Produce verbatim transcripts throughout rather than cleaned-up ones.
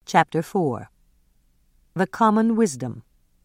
Chapter four. The Common Wisdom.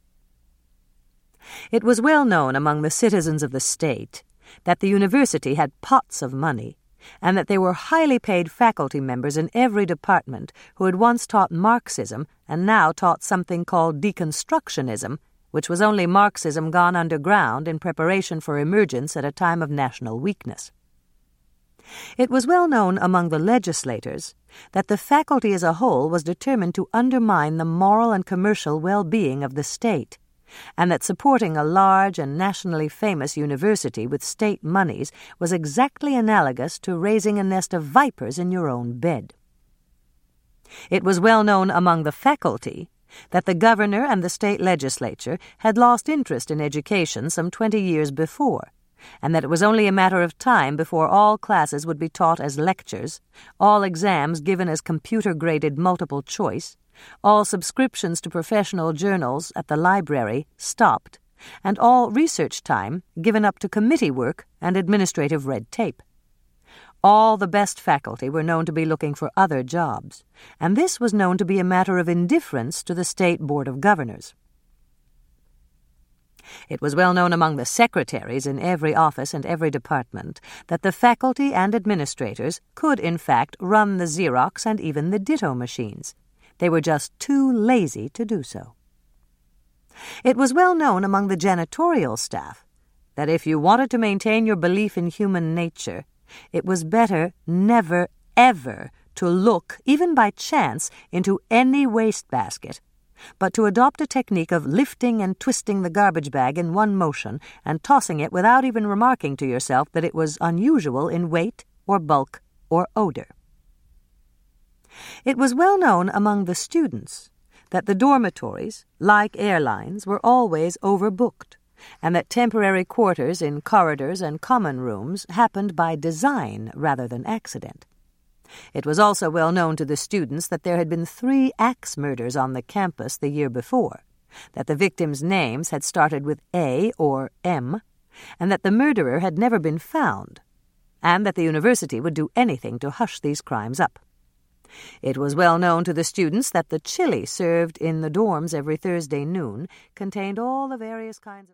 It was well known among the citizens of the state that the university had pots of money, and that there were highly paid faculty members in every department who had once taught Marxism and now taught something called deconstructionism, which was only Marxism gone underground in preparation for emergence at a time of national weakness. It was well known among the legislators that the faculty as a whole was determined to undermine the moral and commercial well-being of the state, and that supporting a large and nationally famous university with state monies was exactly analogous to raising a nest of vipers in your own bed. It was well known among the faculty that the governor and the state legislature had lost interest in education some twenty years before, and that it was only a matter of time before all classes would be taught as lectures, all exams given as computer-graded multiple choice, all subscriptions to professional journals at the library stopped, and all research time given up to committee work and administrative red tape. All the best faculty were known to be looking for other jobs, and this was known to be a matter of indifference to the State Board of Governors. It was well known among the secretaries in every office and every department that the faculty and administrators could, in fact, run the Xerox and even the ditto machines. They were just too lazy to do so. It was well known among the janitorial staff that if you wanted to maintain your belief in human nature, it was better never, ever to look, even by chance, into any wastebasket, but to adopt a technique of lifting and twisting the garbage bag in one motion and tossing it without even remarking to yourself that it was unusual in weight or bulk or odor. It was well known among the students that the dormitories, like airlines, were always overbooked, and that temporary quarters in corridors and common rooms happened by design rather than accident. It was also well known to the students that there had been three axe murders on the campus the year before, that the victims' names had started with A or M, and that the murderer had never been found, and that the university would do anything to hush these crimes up. It was well known to the students that the chili served in the dorms every Thursday noon contained all the various kinds of